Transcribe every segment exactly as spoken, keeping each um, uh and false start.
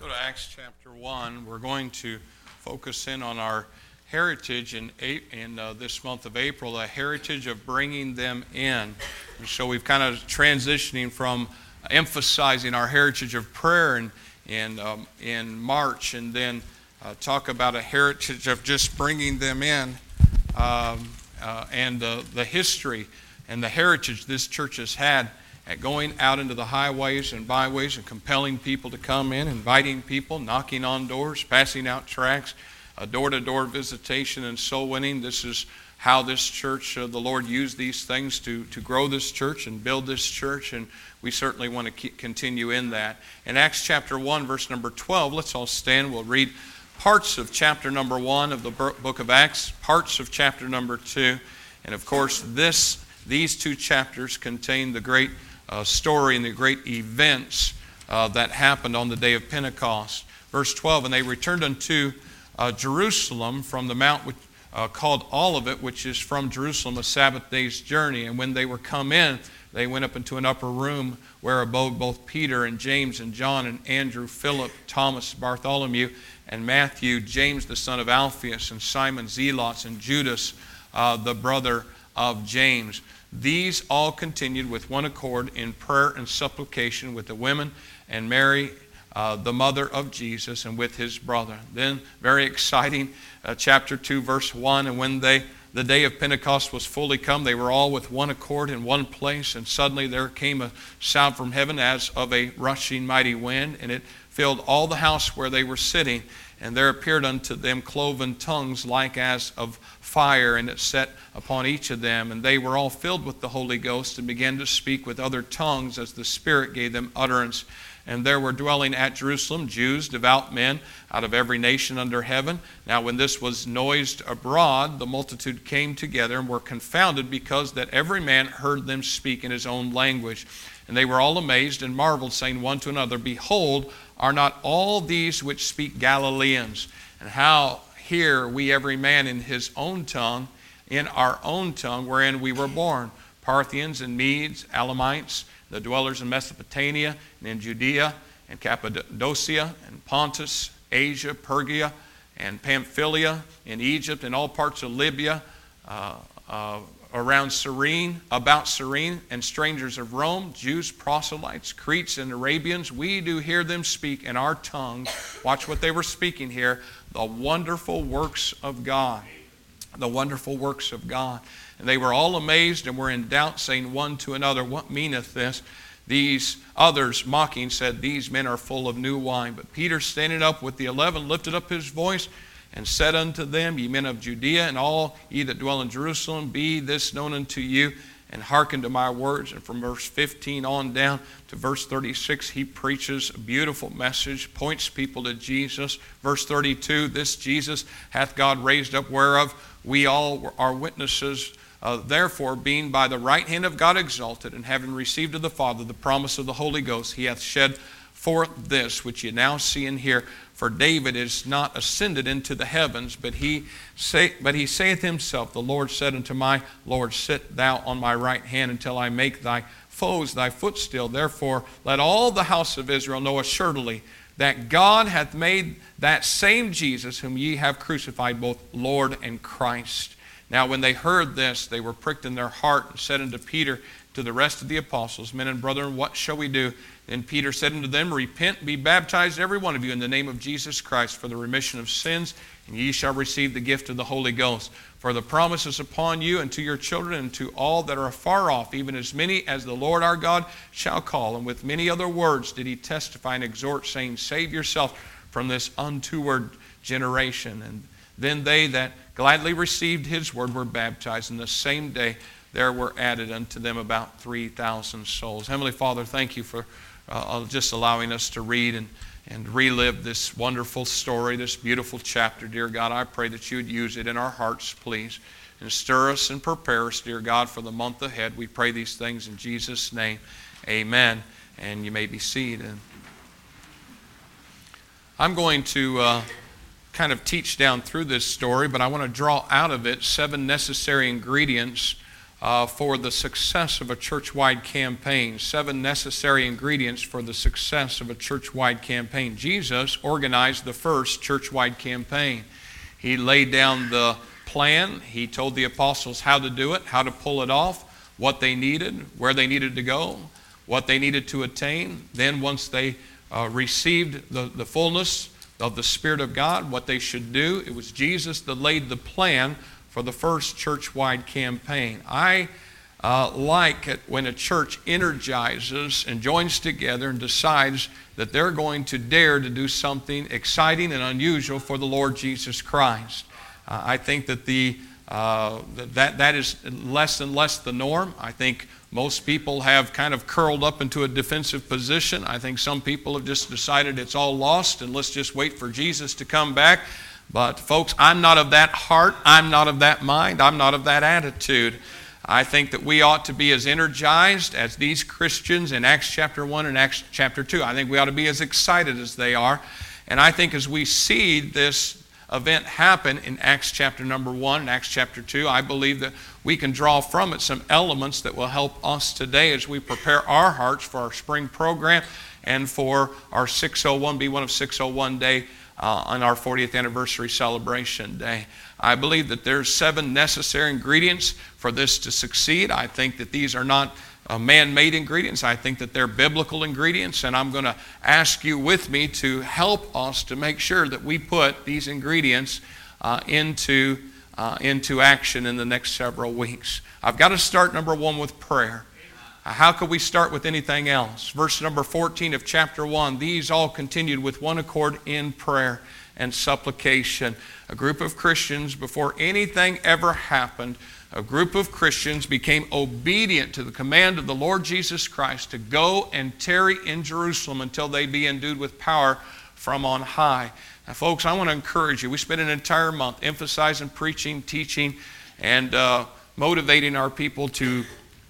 Go to Acts chapter one. We're going to focus in on our heritage in, in uh, this month of April, the heritage of bringing them in. And so we've kind of transitioning from emphasizing our heritage of prayer in, in, um, in March, and then uh, talk about a heritage of just bringing them in, um, uh, and uh, the history and the heritage this church has had at going out into the highways and byways and compelling people to come in, inviting people, knocking on doors, passing out tracts, a door-to-door visitation and soul winning. This is how this church, uh, the Lord used these things to, to grow this church and build this church, and we certainly want to keep, continue in that. In Acts chapter one, verse number twelve, let's all stand. We'll read parts of chapter number one of the book of Acts, parts of chapter number two, and of course this these two chapters contain the great uh, story and the great events uh, that happened on the day of Pentecost. Verse twelve, and they returned unto uh, Jerusalem from the mount which, uh, called Olivet, which is from Jerusalem a Sabbath day's journey. And when they were come in, they went up into an upper room where abode both Peter and James and John and Andrew, Philip, Thomas, Bartholomew, and Matthew, James the son of Alphaeus, and Simon Zealots, and Judas, uh, the brother of James. These all continued with one accord in prayer and supplication with the women and Mary, uh, the mother of Jesus, and with his brother. Then, very exciting, uh, chapter two, verse one, and when they the day of Pentecost was fully come, they were all with one accord in one place, and suddenly there came a sound from heaven as of a rushing mighty wind, and it filled all the house where they were sitting. And there appeared unto them cloven tongues like as of fire, and it set upon each of them. And they were all filled with the Holy Ghost, and began to speak with other tongues as the Spirit gave them utterance. And there were dwelling at Jerusalem Jews, devout men, out of every nation under heaven. Now when this was noised abroad, the multitude came together and were confounded, because that every man heard them speak in his own language. And they were all amazed and marveled, saying one to another, Behold, are not all these which speak Galileans? And how hear we every man in his own tongue, in our own tongue, wherein we were born? Parthians and Medes, Elamites, the dwellers in Mesopotamia, and in Judea, and Cappadocia, and Pontus, Asia, Pergia, and Pamphylia, in Egypt, and all parts of Libya, uh, uh, around Cyrene, about Cyrene, and strangers of Rome, Jews, proselytes, Cretes, and Arabians, we do hear them speak in our tongues. Watch what they were speaking here. The wonderful works of God. The wonderful works of God. And they were all amazed and were in doubt, saying one to another, What meaneth this? These others, mocking, said, These men are full of new wine. But Peter, standing up with the eleven, lifted up his voice, and said unto them, Ye men of Judea, and all ye that dwell in Jerusalem, be this known unto you, and hearken to my words. And from verse fifteen on down to verse thirty-six, he preaches a beautiful message, points people to Jesus. Verse thirty-two, This Jesus hath God raised up, whereof we all are witnesses. Uh, therefore, being by the right hand of God exalted, and having received of the Father the promise of the Holy Ghost, he hath shed forth this which ye now see and hear. For David is not ascended into the heavens, but he say, but he saith himself, The Lord said unto my Lord, Sit thou on my right hand until I make thy foes thy footstool. Therefore let all the house of Israel know assuredly that God hath made that same Jesus whom ye have crucified both Lord and Christ. Now when they heard this, they were pricked in their heart, and said unto Peter, to the rest of the apostles, Men and brethren, what shall we do? Then Peter said unto them, Repent, be baptized every one of you in the name of Jesus Christ for the remission of sins, and ye shall receive the gift of the Holy Ghost. For the promise is upon you and to your children and to all that are afar off, even as many as the Lord our God shall call. And with many other words did he testify and exhort, saying, Save yourself from this untoward generation. And then they that gladly received his word were baptized, and the same day there were added unto them about three thousand souls. Heavenly Father, thank you for uh, just allowing us to read and, and relive this wonderful story, this beautiful chapter. Dear God, I pray that you would use it in our hearts, please, and stir us and prepare us, dear God, for the month ahead. We pray these things in Jesus' name. Amen. And you may be seated. I'm going to uh, kind of teach down through this story, but I want to draw out of it seven necessary ingredients uh, for the success of a church-wide campaign. Seven necessary ingredients for the success of a church-wide campaign. Jesus organized the first church-wide campaign. He laid down the plan. He told the apostles how to do it, how to pull it off, what they needed, where they needed to go, what they needed to attain. Then once they uh, received the, the fullness of the Spirit of God, what they should do, it was Jesus that laid the plan for the first church-wide campaign. I uh, like it when a church energizes and joins together and decides that they're going to dare to do something exciting and unusual for the Lord Jesus Christ. Uh, I think that the uh, that that is less and less the norm. I think most people have kind of curled up into a defensive position. I think some people have just decided it's all lost and let's just wait for Jesus to come back. But folks, I'm not of that heart. I'm not of that mind. I'm not of that attitude. I think that we ought to be as energized as these Christians in Acts chapter one and Acts chapter two. I think we ought to be as excited as they are. And I think as we see this event happen in Acts chapter number one and Acts chapter two, I believe that we can draw from it some elements that will help us today as we prepare our hearts for our spring program and for our six oh one, be one of six oh one day uh, on our fortieth anniversary celebration day. I believe that there's seven necessary ingredients for this to succeed. I think that these are not uh, man-made ingredients. I think that they're biblical ingredients, and I'm going to ask you with me to help us to make sure that we put these ingredients uh, into, uh, into action in the next several weeks. I've got to start, number one, with prayer. How could we start with anything else? Verse number fourteen of chapter one, these all continued with one accord in prayer and supplication. A group of Christians, before anything ever happened, a group of Christians became obedient to the command of the Lord Jesus Christ to go and tarry in Jerusalem until they be endued with power from on high. Now, folks, I want to encourage you. We spent an entire month emphasizing, preaching, teaching, and uh, motivating our people to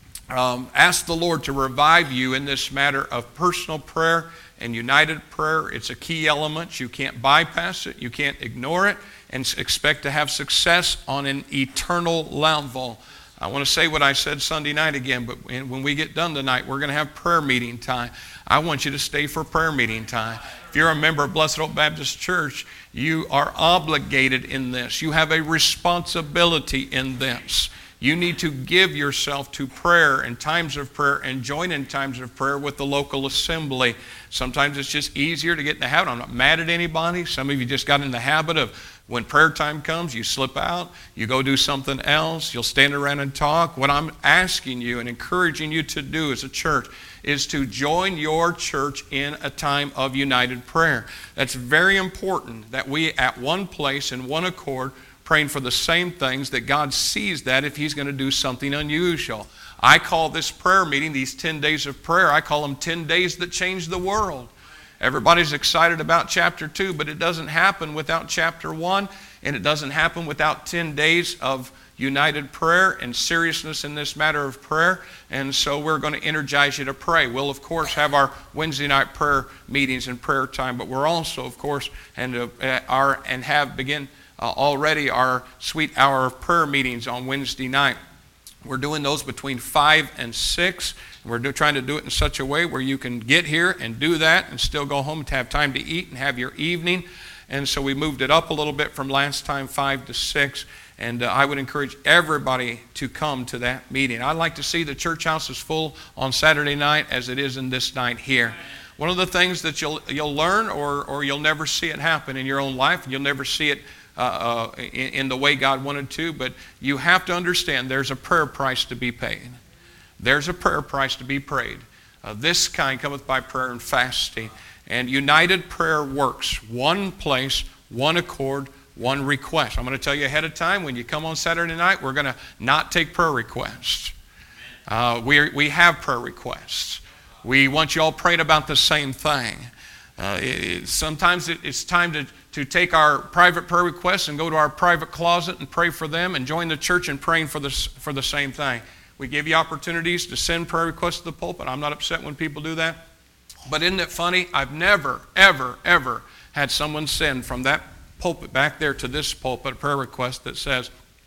Um, ask the Lord to revive you in this matter of personal prayer and united prayer. It's a key element. You can't bypass it. You can't ignore it and expect to have success on an eternal level. I want to say what I said Sunday night again, but when we get done tonight, we're going to have prayer meeting time. I want you to stay for prayer meeting time. If you're a member of Blessed Hope Baptist Church, you are obligated in this. You have a responsibility in this. You need to give yourself to prayer and times of prayer and join in times of prayer with the local assembly. Sometimes it's just easier to get in the habit. I'm not mad at anybody. Some of you just got in the habit of when prayer time comes, you slip out, you go do something else, you'll stand around and talk. What I'm asking you and encouraging you to do as a church is to join your church in a time of united prayer. That's very important that we at one place in one accord praying for the same things, that God sees that if He's going to do something unusual. I call this prayer meeting, these ten days of prayer, I call them ten days that change the world. Everybody's excited about chapter two, but it doesn't happen without chapter one, and it doesn't happen without ten days of united prayer and seriousness in this matter of prayer. And so we're going to energize you to pray. We'll, of course, have our Wednesday night prayer meetings and prayer time, but we're also, of course, and, uh, our, and have begin Uh, already our sweet hour of prayer meetings on Wednesday night. We're doing those between five and six. We're do, trying to do it in such a way where you can get here and do that and still go home to have time to eat and have your evening. And so we moved it up a little bit from last time, five to six. And uh, I would encourage everybody to come to that meeting. I'd like to see the church house as full on Saturday night as it is in this night here. One of the things that you'll, you'll learn or, or you'll never see it happen in your own life, you'll never see it Uh, uh, in, in the way God wanted to, but you have to understand there's a prayer price to be paid. There's a prayer price to be prayed. Uh, this kind cometh by prayer and fasting. And united prayer works. One place, one accord, one request. I'm going to tell you ahead of time, when you come on Saturday night, we're going to not take prayer requests. Uh, we, we have prayer requests. We want you all praying about the same thing. Uh, it, sometimes it, it's time to, to take our private prayer requests and go to our private closet and pray for them and join the church in praying for, this, for the same thing. We give you opportunities to send prayer requests to the pulpit. I'm not upset when people do that. But isn't it funny? I've never, ever, ever had someone send from that pulpit back there to this pulpit a prayer request that says,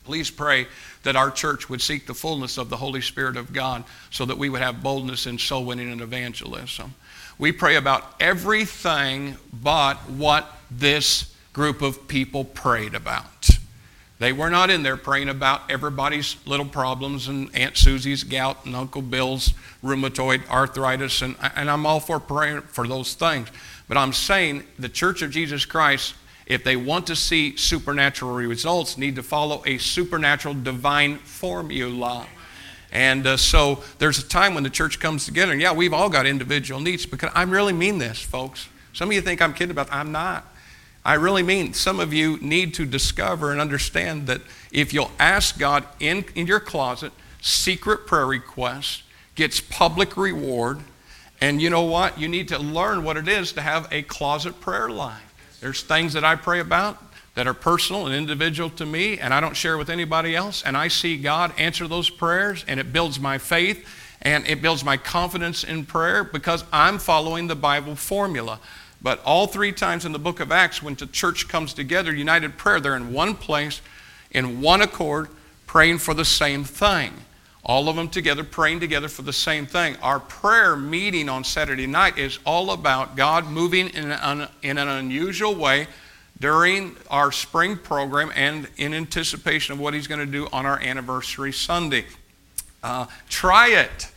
Please pray that our church would seek the fullness of the Holy Spirit of God so that we would have boldness in soul winning and evangelism. We pray about everything but what this group of people prayed about. They were not in there praying about everybody's little problems and Aunt Susie's gout and Uncle Bill's rheumatoid arthritis, and, and I'm all for praying for those things. But I'm saying the Church of Jesus Christ, if they want to see supernatural results, need to follow a supernatural divine formula. And uh, so there's a time when the church comes together, and yeah, we've all got individual needs, because I really mean this, folks. Some of you think I'm kidding about that. I'm not. I really mean, some of you need to discover and understand that if you'll ask God in, in your closet, secret prayer requests, gets public reward, and you know what? You need to learn what it is to have a closet prayer life. There's things that I pray about that are personal and individual to me, and I don't share with anybody else, and I see God answer those prayers, and it builds my faith, and it builds my confidence in prayer because I'm following the Bible formula. But all three times in the book of Acts, when the church comes together, united prayer, they're in one place, in one accord, praying for the same thing. All of them together, praying together for the same thing. Our prayer meeting on Saturday night is all about God moving in an, in an unusual way during our spring program and in anticipation of what He's going to do on our anniversary Sunday. Uh, try it.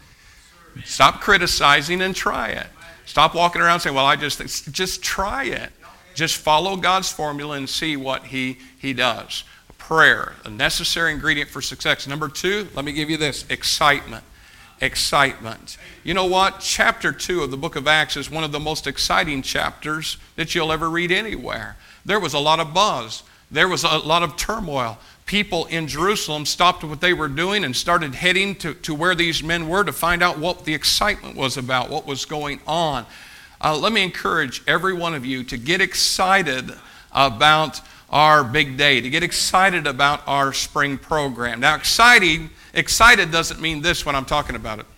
Stop criticizing and try it. Stop walking around saying, well, I just think, just try it. Just follow God's formula and see what He, he does. Prayer, a necessary ingredient for success. Number two, let me give you this, excitement. Excitement. You know what? Chapter two of the book of Acts is one of the most exciting chapters that you'll ever read anywhere. There was a lot of buzz. There was a lot of turmoil. People in Jerusalem stopped what they were doing and started heading to, to where these men were to find out what the excitement was about, what was going on. Uh, let me encourage every one of you to get excited about our big day, to get excited about our spring program. Now, exciting, excited doesn't mean this when I'm talking about it.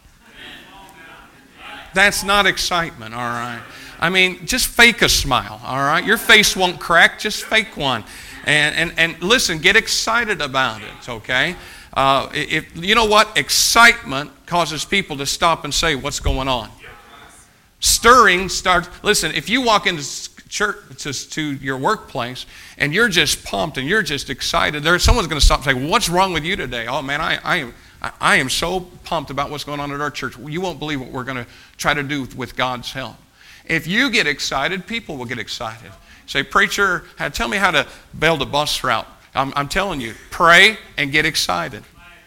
That's not excitement, all right? I mean, just fake a smile, all right? Your face won't crack, just fake one. And and, and listen, get excited about it, okay? Uh, if you know what? Excitement causes people to stop and say, what's going on? Stirring starts, listen, if you walk into church to, to your workplace and you're just pumped and you're just excited, there someone's going to stop and say, what's wrong with you today? Oh man, I, I am I am so pumped about what's going on at our church. You won't believe what we're going to try to do with God's help. If you get excited, people will get excited. Say, preacher, tell me how to build a bus route. I'm, I'm telling you, pray and get excited.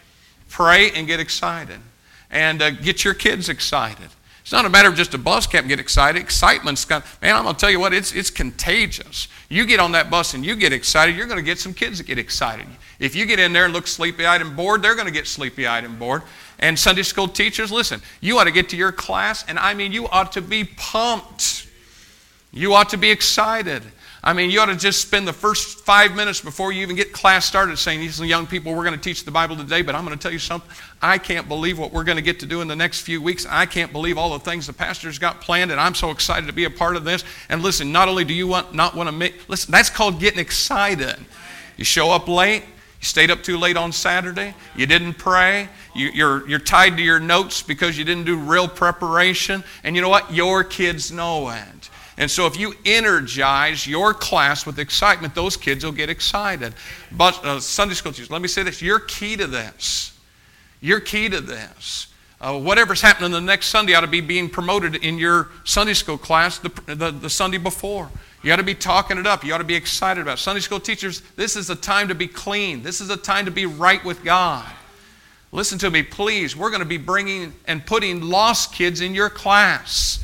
Pray and get excited. And uh, get your kids excited. It's not a matter of just a bus can't get excited. Excitement's got, man, I'm going to tell you what, it's it's contagious. You get on that bus and you get excited, you're going to get some kids that get excited. If you get in there and look sleepy-eyed and bored, they're going to get sleepy-eyed and bored. And Sunday school teachers, listen, you ought to get to your class, and I mean, you ought to be pumped. You ought to be excited. I mean, you ought to just spend the first five minutes before you even get class started saying, these young people, we're going to teach the Bible today, but I'm going to tell you something. I can't believe what we're going to get to do in the next few weeks. I can't believe all the things the pastor's got planned, and I'm so excited to be a part of this. And listen, not only do you want not want to make, listen, that's called getting excited. You show up late. You stayed up too late on Saturday. You didn't pray. You, you're, you're tied to your notes because you didn't do real preparation. And you know what? Your kids know it. And so if you energize your class with excitement, those kids will get excited. But uh, Sunday school teachers, let me say this. You're key to this. You're key to this. Uh, whatever's happening the next Sunday ought to be being promoted in your Sunday school class the, the, the Sunday before. You ought to be talking it up. You ought to be excited about it. Sunday school teachers, this is a time to be clean. This is a time to be right with God. Listen to me, please. We're going to be bringing and putting lost kids in your class.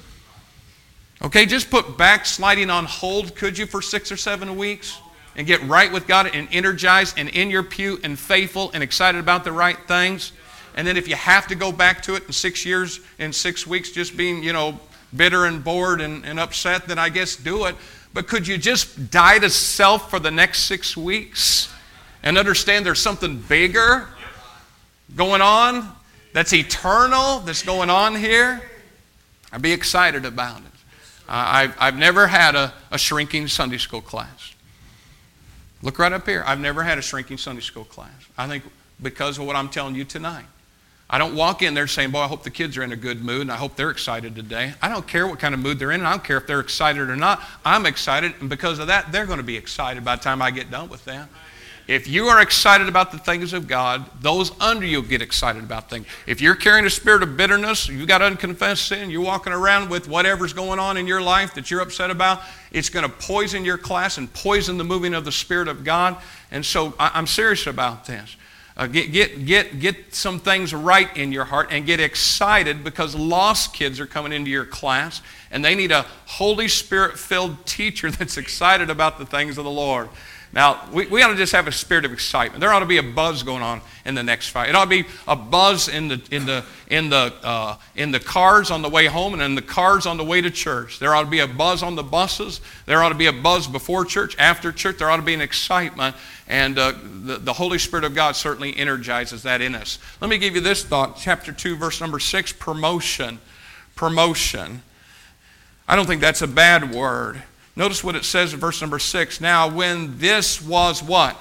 Okay, just put backsliding on hold, could you, for six or seven weeks? And get right with God and energized and in your pew and faithful and excited about the right things. And then if you have to go back to it in six years, in six weeks, just being, you know, bitter and bored and, and upset, then I guess do it. But could you just die to self for the next six weeks and understand there's something bigger going on that's eternal that's going on here? I'd be excited about it. Uh, I've, I've never had a, a shrinking Sunday school class. Look right up here. I've never had a shrinking Sunday school class. I think because of what I'm telling you tonight. I don't walk in there saying, boy, I hope the kids are in a good mood and I hope they're excited today. I don't care what kind of mood they're in, and I don't care if they're excited or not. I'm excited, and because of that, they're going to be excited by the time I get done with them. If you are excited about the things of God, those under you get excited about things. If you're carrying a spirit of bitterness, you've got unconfessed sin, you're walking around with whatever's going on in your life that you're upset about, it's going to poison your class and poison the moving of the Spirit of God. And so I'm serious about this. Uh, get, get, get, get some things right in your heart and get excited because lost kids are coming into your class and they need a Holy Spirit-filled teacher that's excited about the things of the Lord. Now, we, we ought to just have a spirit of excitement. There ought to be a buzz going on in the next fight. It ought to be a buzz in the, in the, in the, uh, in the cars on the way home and in the cars on the way to church. There ought to be a buzz on the buses. There ought to be a buzz before church, after church. There ought to be an excitement. And uh, the, the Holy Spirit of God certainly energizes that in us. Let me give you this thought. Chapter two, verse number six, promotion. Promotion. I don't think that's a bad word. Notice what it says in verse number six. Now, when this was what?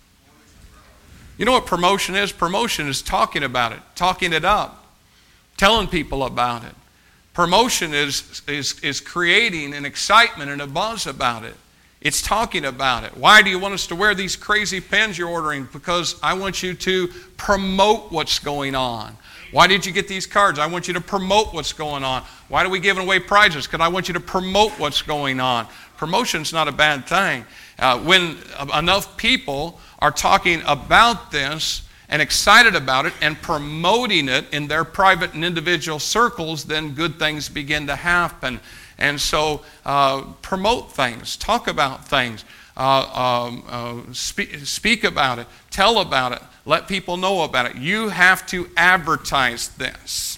You know what promotion is? Promotion is talking about it, talking it up, telling people about it. Promotion is, is, is creating an excitement and a buzz about it. It's talking about it. Why do you want us to wear these crazy pens you're ordering? Because I want you to promote what's going on. Why did you get these cards? I want you to promote what's going on. Why are we giving away prizes? Because I want you to promote what's going on. Promotion's not a bad thing. Uh, when enough people are talking about this and excited about it and promoting it in their private and individual circles, then good things begin to happen. And so uh, promote things, talk about things, uh, um, uh, speak, speak about it, tell about it, let people know about it. You have to advertise this,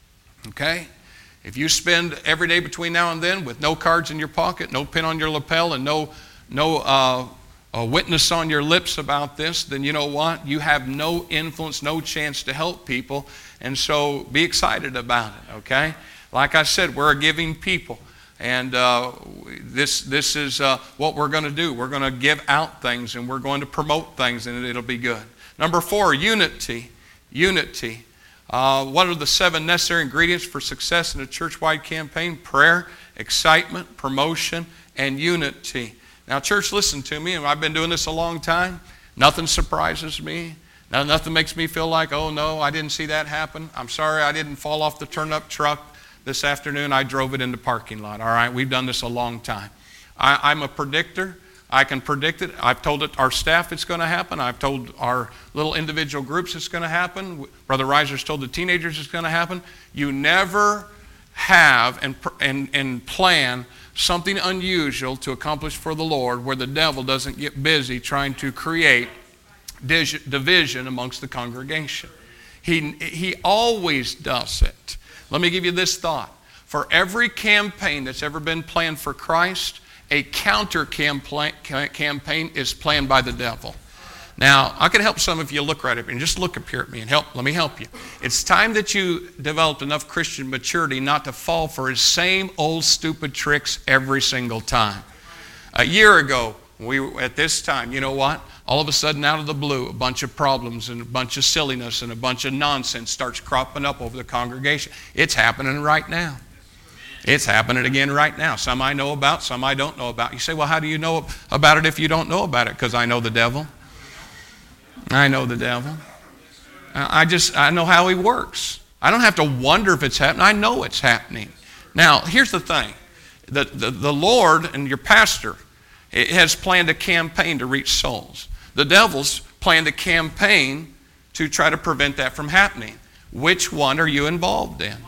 okay? If you spend every day between now and then with no cards in your pocket, no pin on your lapel, and no, no uh, a witness on your lips about this, then you know what? You have no influence, no chance to help people. And so be excited about it, okay? Like I said, we're a giving people. And uh, this, this is uh, what we're going to do. We're going to give out things and we're going to promote things, and it'll be good. Number four, unity. Unity. Uh, what are the seven necessary ingredients for success in a church-wide campaign? Prayer, excitement, promotion, and unity. Now, church, listen to me. I've been doing this a long time. Nothing surprises me. Now, nothing makes me feel like, oh, no, I didn't see that happen. I'm sorry I didn't fall off the turn-up truck this afternoon. I drove it in the parking lot. All right, we've done this a long time. I, I'm a predictor. I can predict it. I've told it, our staff it's going to happen. I've told our little individual groups it's going to happen. Brother Reiser's told the teenagers it's going to happen. You never have and, and, and plan something unusual to accomplish for the Lord where the devil doesn't get busy trying to create division amongst the congregation. He, he always does it. Let me give you this thought. For every campaign that's ever been planned for Christ, a counter campaign is planned by the devil. Now, I can help some of you look right up and just look up here at me and help. Let me help you. It's time that you developed enough Christian maturity not to fall for his same old stupid tricks every single time. A year ago, we were at this time, you know what? All of a sudden, out of the blue, a bunch of problems and a bunch of silliness and a bunch of nonsense starts cropping up over the congregation. It's happening right now. It's happening again right now. Some I know about, some I don't know about. You say, well, how do you know about it if you don't know about it? Because I know the devil. I know the devil. I just, I know how he works. I don't have to wonder if it's happening. I know it's happening. Now, here's the thing. The, the, the Lord and your pastor has planned a campaign to reach souls. The devil's planned a campaign to try to prevent that from happening. Which one are you involved in?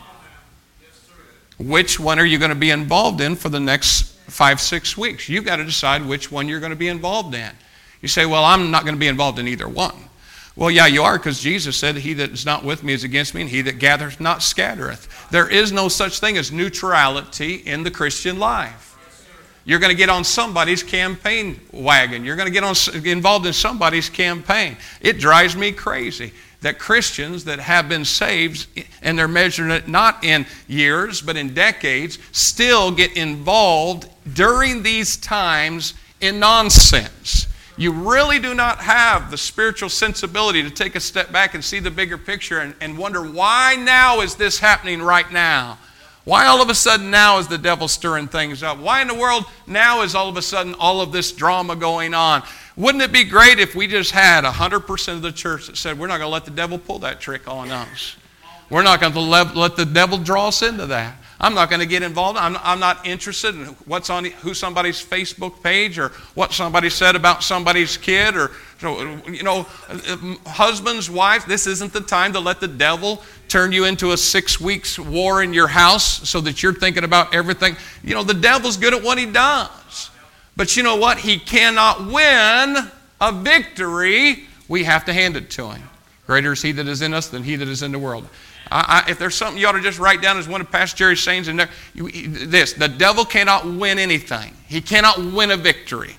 Which one are you going to be involved in for the next five, six weeks? You've got to decide which one you're going to be involved in. You say, well, I'm not going to be involved in either one. Well, yeah, you are, because Jesus said, he that is not with me is against me, and he that gathereth not scattereth. There is no such thing as neutrality in the Christian life. You're going to get on somebody's campaign wagon. You're going to get on, involved in somebody's campaign. It drives me crazy that Christians that have been saved, and they're measuring it not in years, but in decades, still get involved during these times in nonsense. you really do not have the spiritual sensibility to take a step back and see the bigger picture and, and wonder, why now is this happening right now? Why all of a sudden now is the devil stirring things up? Why in the world now is all of a sudden all of this drama going on? Wouldn't it be great if we just had one hundred percent of the church that said, we're not going to let the devil pull that trick on us. We're not going to let, let the devil draw us into that. I'm not going to get involved. I'm, I'm not interested in what's on who somebody's Facebook page or what somebody said about somebody's kid or, you know, husbands, wives. This isn't the time to let the devil turn you into a six weeks war in your house so that you're thinking about everything. You know, the devil's good at what he does. But you know what? He cannot win a victory. We have to hand it to him. Greater is he that is in us than he that is in the world. I, I, if there's something you ought to just write down as one of Pastor Jerry's sayings in there, you, this, the devil cannot win anything. He cannot win a victory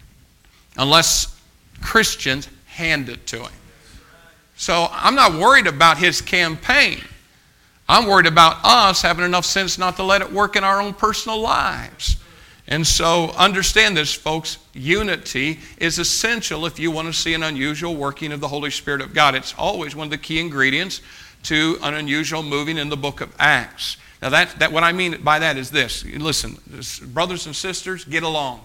unless Christians hand it to him. So I'm not worried about his campaign. I'm worried about us having enough sense not to let it work in our own personal lives. And so understand this, folks. Unity is essential if you want to see an unusual working of the Holy Spirit of God. It's always one of the key ingredients to an unusual moving in the book of Acts. Now, that, that what I mean by that is this. Listen, brothers and sisters, get along.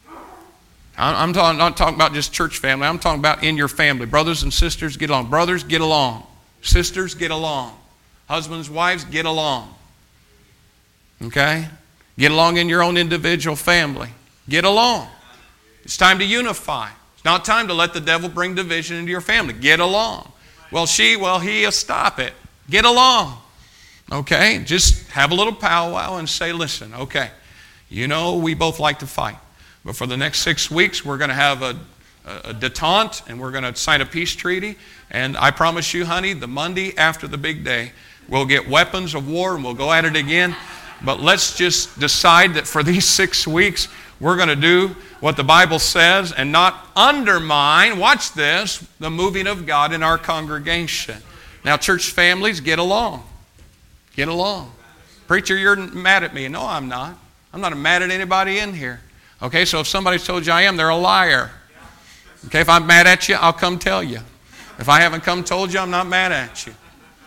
I'm talking, not talking about just church family. I'm talking about in your family. Brothers and sisters, get along. Brothers, get along. Sisters, get along. Husbands, wives, get along. Okay? Get along in your own individual family. Get along. It's time to unify. It's not time to let the devil bring division into your family. Get along. Well, she, well, he, stop it. Get along. Okay? Just have a little powwow and say, listen, okay, you know we both like to fight. But for the next six weeks, we're going to have a, a detente, and we're going to sign a peace treaty. And I promise you, honey, the Monday after the big day, we'll get weapons of war, and we'll go at it again. But let's just decide that for these six weeks, we're going to do what the Bible says and not undermine, watch this, the moving of God in our congregation. Now, church families, get along. Get along. Preacher, you're mad at me. No, I'm not. I'm not mad at anybody in here. Okay, so if somebody's told you I am, they're a liar. Okay, if I'm mad at you, I'll come tell you. If I haven't come told you, I'm not mad at you.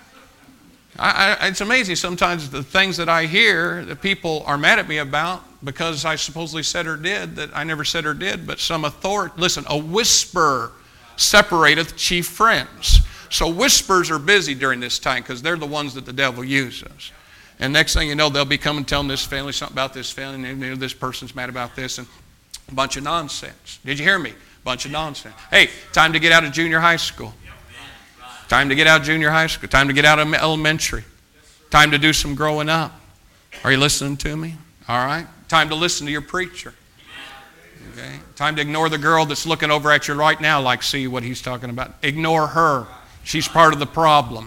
I, I, it's amazing sometimes the things that I hear that people are mad at me about because I supposedly said or did that I never said or did, but some authority. Listen, a whisper separateth chief friends. So whispers are busy during this time because they're the ones that the devil uses. And next thing you know, they'll be coming telling this family something about this family, and you know, this person's mad about this, and a bunch of nonsense. Did you hear me? A bunch of nonsense. Hey, time to get out of junior high school. Time to get out of junior high school. Time to get out of elementary. Time to do some growing up. Are you listening to me? All right. Time to listen to your preacher. Okay. Time to ignore the girl that's looking over at you right now like, see what he's talking about. Ignore her. She's part of the problem.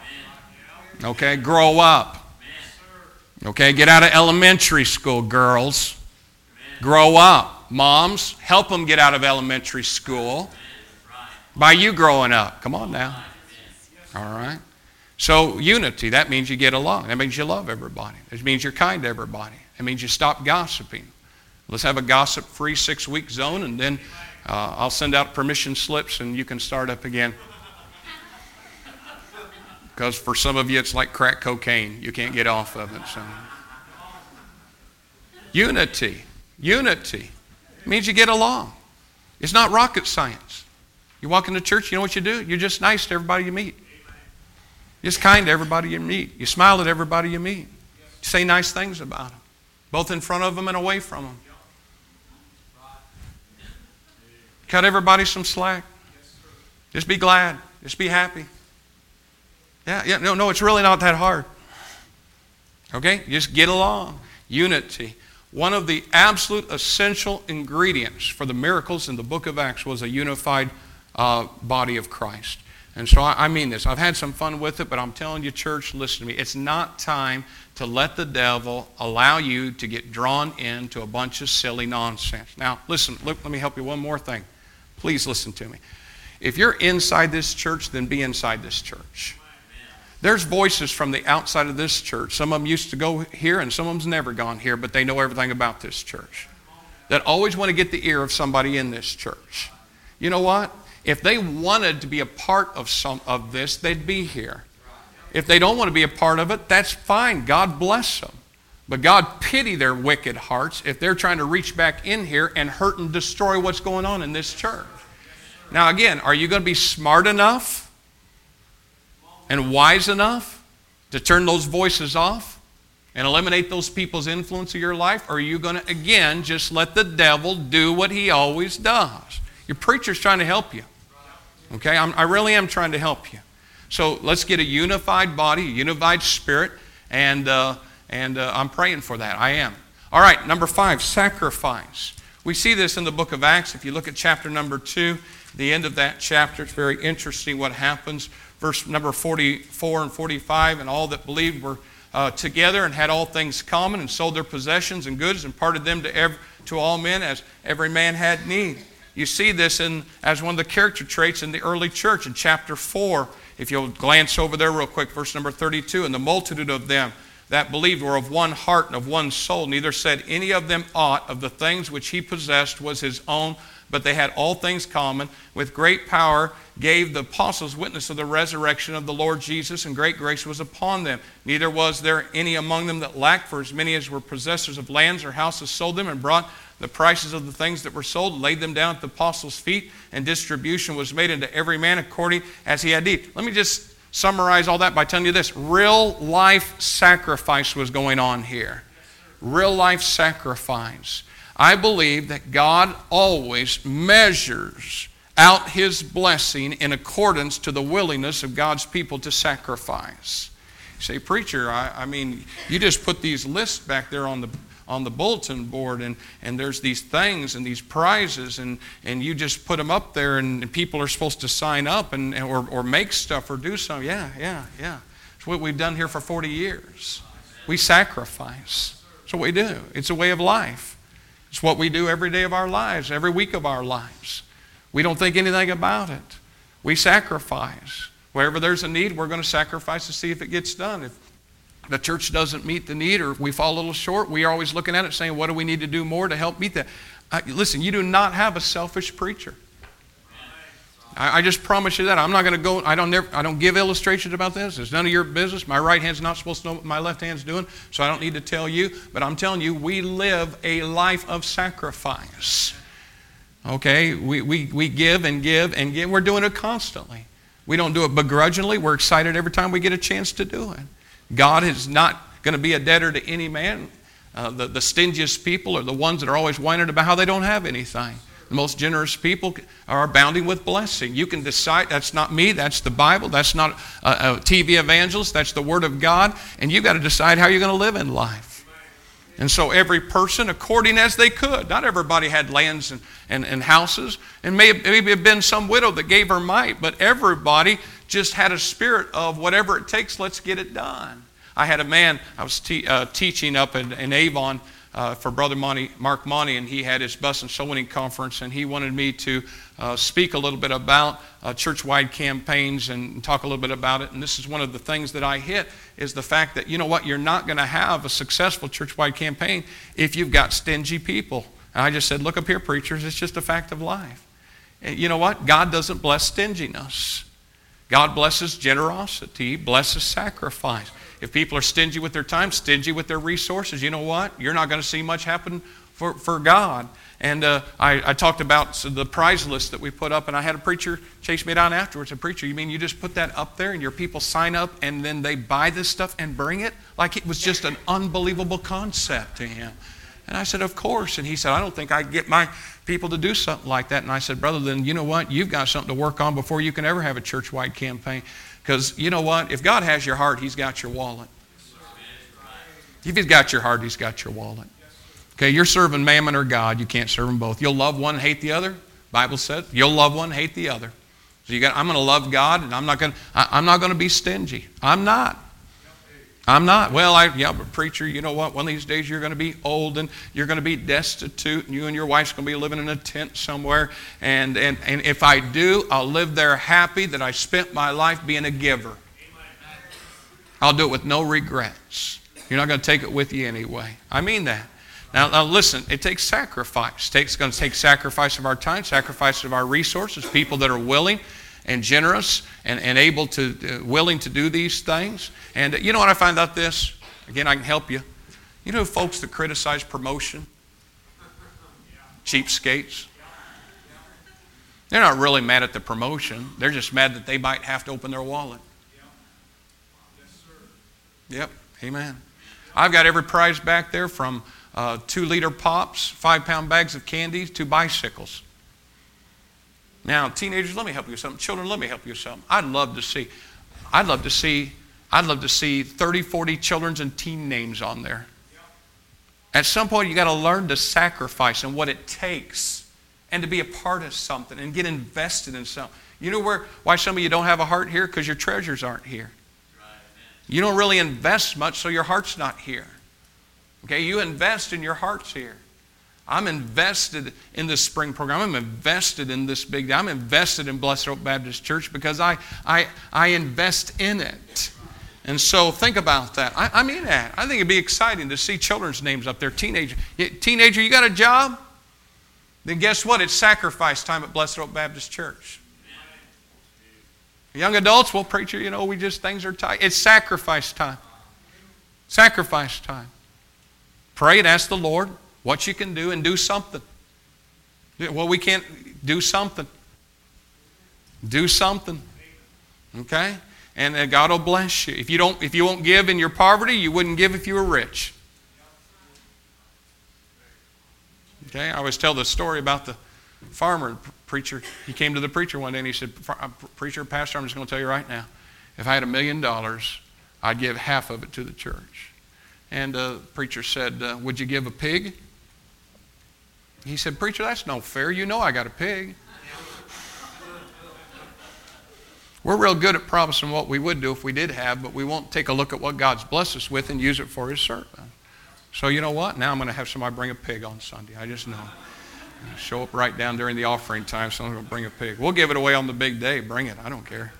Okay. Grow up. Okay. Get out of elementary school, girls. Grow up. Moms, help them get out of elementary school by you growing up. Come on now. All right. So unity, that means you get along. That means you love everybody. It means you're kind to everybody. It means you stop gossiping. Let's have a gossip-free six-week zone, and then uh, I'll send out permission slips, and you can start up again. Because for some of you, it's like crack cocaine. You can't get off of it. So. Unity. Unity. It means you get along. It's not rocket science. You walk into church, you know what you do? You're just nice to everybody you meet. You're just kind to everybody you meet. You smile at everybody you meet. You say nice things about them, both in front of them and away from them. Cut everybody some slack. Just be glad. Just be happy. Yeah, yeah, no, no, it's really not that hard. Okay? Just get along. Unity. One of the absolute essential ingredients for the miracles in the book of Acts was a unified uh, body of Christ. And so I, I mean this. I've had some fun with it, but I'm telling you, church, listen to me. It's not time to let the devil allow you to get drawn into a bunch of silly nonsense. Now, listen, look, let me help you one more thing. Please listen to me. If you're inside this church, then be inside this church. There's voices from the outside of this church. Some of them used to go here, and some of them's never gone here, but they know everything about this church. That always want to get the ear of somebody in this church. You know what? If they wanted to be a part of some of this, they'd be here. If they don't want to be a part of it, that's fine. God bless them. But God pity their wicked hearts if they're trying to reach back in here and hurt and destroy what's going on in this church. Now again, are you going to be smart enough and wise enough to turn those voices off and eliminate those people's influence of your life? Or are you going to, again, just let the devil do what he always does? Your preacher's trying to help you. Okay, I'm, I really am trying to help you. So let's get a unified body, a unified spirit, and, uh, and uh, I'm praying for that. I am. All right, number five, sacrifice. We see this in the book of Acts. If you look at chapter number two, the end of that chapter, it's very interesting what happens. Verse number forty-four and forty-five, and all that believed were uh, together and had all things common and sold their possessions and goods and parted them to, every, to all men as every man had need. You see this in, as one of the character traits in the early church in chapter four. If you'll glance over there real quick, verse number thirty-two, and the multitude of them that believed were of one heart and of one soul. Neither said any of them aught of the things which he possessed was his own, but they had all things common. With great power gave the apostles witness of the resurrection of the Lord Jesus, and great grace was upon them. Neither was there any among them that lacked, for as many as were possessors of lands or houses sold them, and brought the prices of the things that were sold, and laid them down at the apostles' feet, and distribution was made unto every man according as he had need. Let me just summarize all that by telling you this. Real life sacrifice was going on here. Real life sacrifice. I believe that God always measures out his blessing in accordance to the willingness of God's people to sacrifice. You say, preacher, I, I mean, you just put these lists back there on the on the bulletin board, and, and there's these things and these prizes, and, and you just put them up there, and, and people are supposed to sign up and or, or make stuff or do something. Yeah, yeah, yeah. It's what we've done here for forty years. We sacrifice. It's what we do. It's a way of life. It's what we do every day of our lives, every week of our lives. We don't think anything about it. We sacrifice. Wherever there's a need, we're going to sacrifice to see if it gets done. If the church doesn't meet the need, or if we fall a little short, we are always looking at it saying, what do we need to do more to help meet that? Uh, listen, you do not have a selfish preacher. I, I just promise you that. I'm not going to go, I don't, never, I don't give illustrations about this. It's none of your business. My right hand's not supposed to know what my left hand's doing, so I don't need to tell you. But I'm telling you, we live a life of sacrifice. Okay? We, we, we give and give and give. We're doing it constantly. We don't do it begrudgingly. We're excited every time we get a chance to do it. God is not going to be a debtor to any man. Uh, the, the stingiest people are the ones that are always whining about how they don't have anything. The most generous people are abounding with blessing. You can decide, that's not me, that's the Bible, that's not a, a T V evangelist, that's the Word of God, and you've got to decide how you're going to live in life. And so every person, according as they could. Not everybody had lands and, and, and houses, and may have, maybe have been some widow that gave her mite, but everybody just had a spirit of whatever it takes, let's get it done. I had a man, I was te- uh, teaching up in, in Avon uh, for Brother Monty, Mark Monty, and he had his bus and soul winning conference, and he wanted me to uh, speak a little bit about uh, church-wide campaigns and talk a little bit about it. And this is one of the things that I hit, is the fact that, you know what, you're not going to have a successful church-wide campaign if you've got stingy people. And I just said, look up here, preachers, it's just a fact of life. And you know what? God doesn't bless stinginess. God blesses generosity, blesses sacrifice. If people are stingy with their time, stingy with their resources, you know what? You're not going to see much happen for, for God. And uh, I, I talked about the prize list that we put up, and I had a preacher chase me down afterwards. A preacher, you mean you just put that up there and your people sign up and then they buy this stuff and bring it? Like it was just an unbelievable concept to him. And I said, of course. And he said, I don't think I can get my people to do something like that. And I said, brother, then you know what? You've got something to work on before you can ever have a church-wide campaign. Because you know what? If God has your heart, he's got your wallet. If he's got your heart, he's got your wallet. Okay, you're serving mammon or God. You can't serve them both. You'll love one and hate the other. Bible said you'll love one and hate the other. So you got, I'm going to love God, and I'm not going to, I'm not going to be stingy. I'm not. I'm not. Well, I, yeah, but preacher, you know what? One of these days you're going to be old and you're going to be destitute, and you and your wife's going to be living in a tent somewhere. And, and, and if I do, I'll live there happy that I spent my life being a giver. I'll do it with no regrets. You're not going to take it with you anyway. I mean that. Now, now listen, it takes sacrifice. It's going to take sacrifice of our time, sacrifice of our resources, people that are willing and generous and, and able to, uh, willing to do these things. And uh, you know what I find out this? Again, I can help you. You know folks that criticize promotion? Cheapskates. They're not really mad at the promotion. They're just mad that they might have to open their wallet. Yep, amen. I've got every prize back there from uh, two-liter pops, five-pound bags of candy, to bicycles. Now, teenagers, let me help you with something. Children, let me help you with something. I'd love to see, I'd love to see, I'd love to see thirty, forty children's and teen names on there. At some point, you got to learn to sacrifice and what it takes, and to be a part of something and get invested in something. You know where why some of you don't have a heart here? Because your treasures aren't here. You don't really invest much, so your heart's not here. Okay, you invest and your heart's here. I'm invested in this spring program. I'm invested in this big day. I'm invested in Blessed Hope Baptist Church because I, I, I invest in it. And so think about that. I, I mean that. I think it'd be exciting to see children's names up there. Teenager, teenager, you got a job? Then guess what? It's sacrifice time at Blessed Hope Baptist Church. Young adults, well, preacher, you know, we just, things are tight. It's sacrifice time. Sacrifice time. Pray and ask the Lord what you can do and do something. Well, we can't do something. Do something. Okay? And God will bless you. If you don't, if you won't give in your poverty, you wouldn't give if you were rich. Okay? I always tell the story about the farmer, preacher. He came to the preacher one day and he said, "Preacher, pastor, I'm just going to tell you right now, if I had a million dollars, I'd give half of it to the church." And the preacher said, uh, "Would you give a pig?" He said, "Preacher, that's no fair. You know I got a pig." We're real good at promising what we would do if we did have, but we won't take a look at what God's blessed us with and use it for His servant. So you know what? Now I'm going to have somebody bring a pig on Sunday. I just know. Show up right down during the offering time, so I'm going to bring a pig. We'll give it away on the big day. Bring it. I don't care.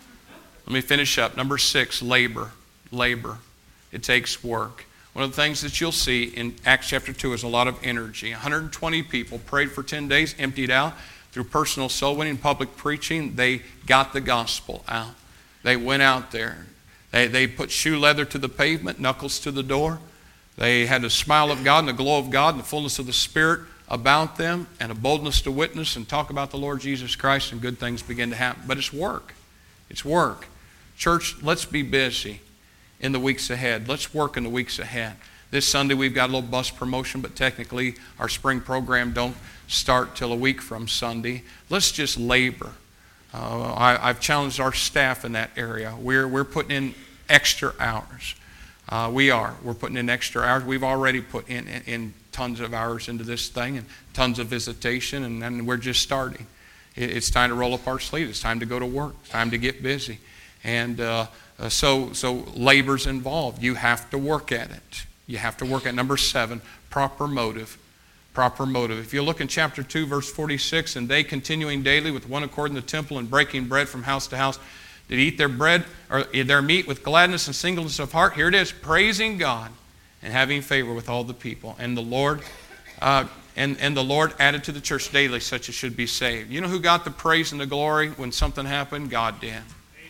Let me finish up. Number six, labor. Labor. It takes work. One of the things that you'll see in Acts chapter two is a lot of energy. one hundred twenty people prayed for ten days, emptied out. Through personal soul winning, public preaching, they got the gospel out. They went out there. They, they put shoe leather to the pavement, knuckles to the door. They had the smile of God and the glow of God and the fullness of the Spirit about them, and a boldness to witness and talk about the Lord Jesus Christ, and good things begin to happen. But it's work. It's work. Church, let's be busy in the weeks ahead. Let's work in the weeks ahead. This Sunday we've got a little bus promotion, but technically our spring program don't start till a week from Sunday. Let's just labor. Uh, I, I've challenged our staff in that area. We're, we're putting in extra hours. Uh, we are. We're putting in extra hours. We've already put in, in, in tons of hours into this thing and tons of visitation, and then we're just starting. It, it's time to roll up our sleeves. It's time to go to work. It's time to get busy. And uh, uh, so, so labor's involved. You have to work at it. You have to work at number seven, proper motive. Proper motive. If you look in chapter two, verse forty-six, "And they, continuing daily with one accord in the temple and breaking bread from house to house, did eat their bread or their meat with gladness and singleness of heart." Here it is, praising God and having favor with all the people. And the Lord, uh, and, and the Lord added to the church daily such as should be saved. You know who got the praise and the glory when something happened? God did.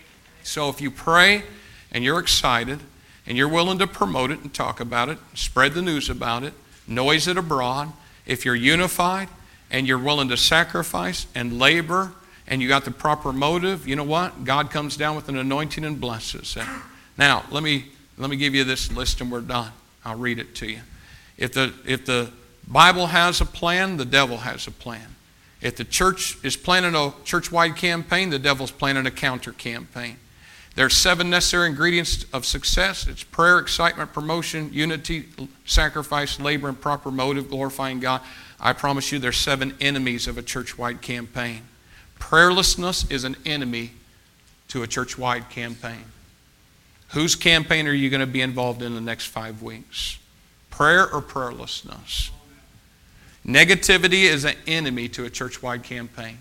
So if you pray and you're excited and you're willing to promote it and talk about it, spread the news about it, noise it abroad, if you're unified and you're willing to sacrifice and labor and you got the proper motive, you know what? God comes down with an anointing and blesses it. Now, let me let me give you this list and we're done. I'll read it to you. If the if the Bible has a plan, the devil has a plan. If the church is planning a church-wide campaign, the devil's planning a counter-campaign. There are seven necessary ingredients of success. It's prayer, excitement, promotion, unity, sacrifice, labor, and proper motive, glorifying God. I promise you there's seven enemies of a church-wide campaign. Prayerlessness is an enemy to a church-wide campaign. Whose campaign are you going to be involved in the next five weeks? Prayer or prayerlessness? Negativity is an enemy to a church-wide campaign.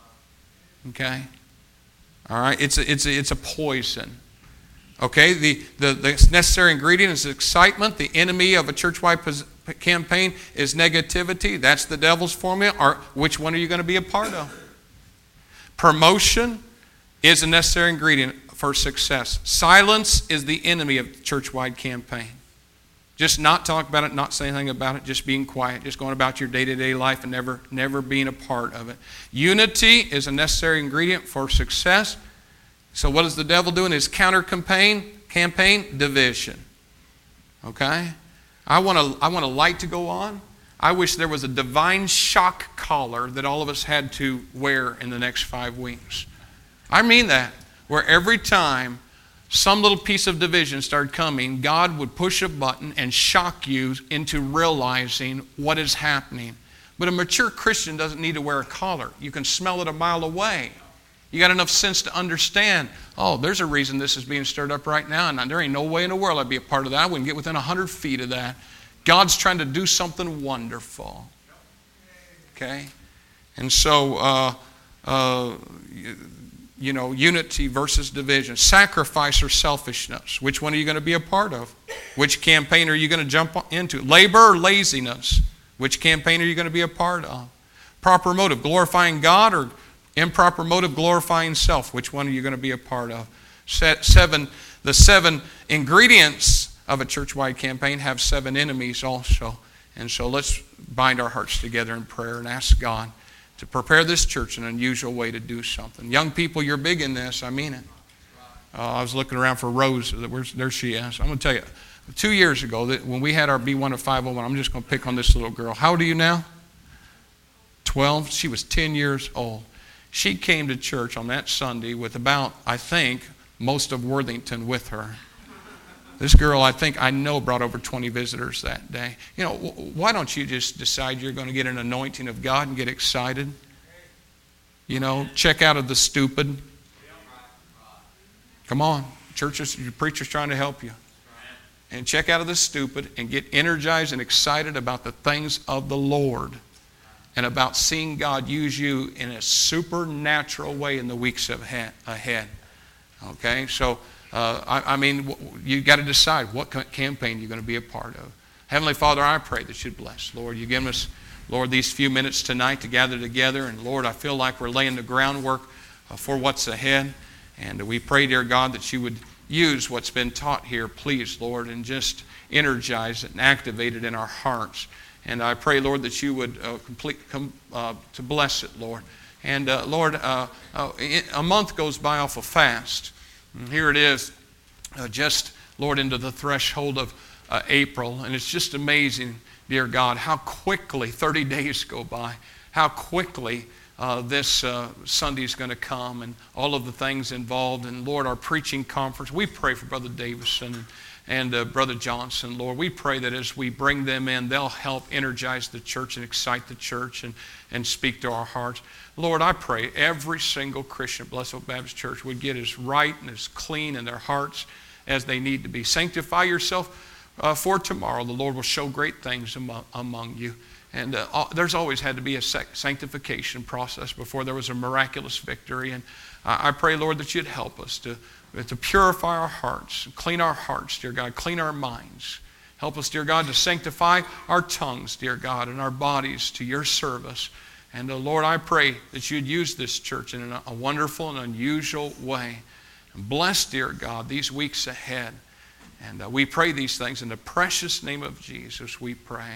Okay? All right? It's a, it's a, it's a poison. Okay? The, the, the necessary ingredient is excitement. The enemy of a church-wide campaign is negativity. That's the devil's formula. Or which one are you going to be a part of? Promotion is a necessary ingredient for success. Silence is the enemy of the church-wide campaign. Just not talk about it, not say anything about it, just being quiet, just going about your day-to-day life and never, never being a part of it. Unity is a necessary ingredient for success. So what is the devil doing? His counter campaign, campaign, division. Okay? I want a, I want a light to go on. I wish there was a divine shock collar that all of us had to wear in the next five weeks. I mean that. Where every time some little piece of division started coming, God would push a button and shock you into realizing what is happening. But a mature Christian doesn't need to wear a collar. You can smell it a mile away. You got enough sense to understand, oh, there's a reason this is being stirred up right now, and there ain't no way in the world I'd be a part of that. I wouldn't get within one hundred feet of that. God's trying to do something wonderful. Okay? And so, uh, uh, you know, unity versus division. Sacrifice or selfishness. Which one are you going to be a part of? Which campaign are you going to jump into? Labor or laziness? Which campaign are you going to be a part of? Proper motive, glorifying God, or improper motive, glorifying self? Which one are you going to be a part of? Seven, the seven ingredients of a church-wide campaign have seven enemies also. And so let's bind our hearts together in prayer and ask God to prepare this church in an unusual way to do something. Young people, you're big in this. I mean it. Uh, I was looking around for Rose. There she is. I'm going to tell you, two years ago, that when we had our B one to five oh one, I'm just going to pick on this little girl. How old are you now? twelve. She was ten years old. She came to church on that Sunday with about, I think, most of Worthington with her. This girl, I think, I know, brought over twenty visitors that day. You know, why don't you just decide you're going to get an anointing of God and get excited? You know, check out of the stupid. Come on. Churches, your preacher's trying to help you. And check out of the stupid and get energized and excited about the things of the Lord and about seeing God use you in a supernatural way in the weeks ahead. Okay? So, Uh, I, I mean, you got to decide what campaign you're going to be a part of. Heavenly Father, I pray that you'd bless. Lord, you give us, Lord, these few minutes tonight to gather together. And Lord, I feel like we're laying the groundwork uh, for what's ahead. And we pray, dear God, that you would use what's been taught here, please, Lord, and just energize it and activate it in our hearts. And I pray, Lord, that you would uh, complete come uh, to bless it, Lord. And uh, Lord, uh, uh, a month goes by awful fast. And here it is, uh, just, Lord, into the threshold of uh, April. And it's just amazing, dear God, how quickly thirty days go by, how quickly uh, this uh, Sunday is going to come, and all of the things involved. And, Lord, our preaching conference, we pray for Brother Davison and uh, Brother Johnson. Lord, we pray that as we bring them in, they'll help energize the church and excite the church and, and speak to our hearts. Lord, I pray every single Christian at Blessed Hope Baptist Church would get as right and as clean in their hearts as they need to be. Sanctify yourself uh, for tomorrow. The Lord will show great things among, among you. And uh, uh, there's always had to be a sanctification process before there was a miraculous victory. And uh, I pray, Lord, that you'd help us to, to purify our hearts, clean our hearts, dear God, clean our minds. Help us, dear God, to sanctify our tongues, dear God, and our bodies to your service. And uh, Lord, I pray that you'd use this church in a, a wonderful and unusual way. And bless, dear God, these weeks ahead. And uh, we pray these things in the precious name of Jesus, we pray.